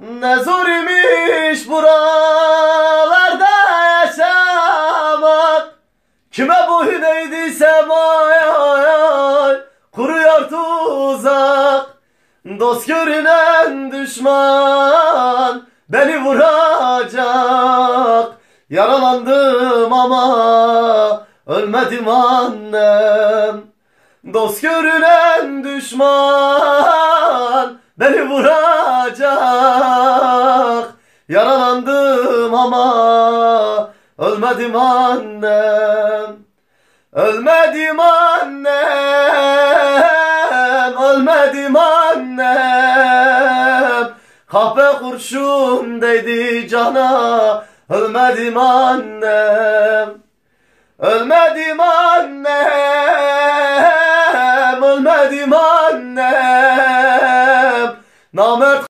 Ne zor imiş buralarda yaşamak. Kime boyun eğdiysem ay ay ay, kuruyor tuzak. Dost görünen düşman beni vuracak. Yaralandım ama ölmedim annem. Dost görünen düşman beni vuracak. Yaralandım ama ölmedim annem. Ölmedim annem, ölmedim annem. Kahpe kurşun değdi cana, ölmedim annem. Ölmedim annem, ölmedim annem. Namert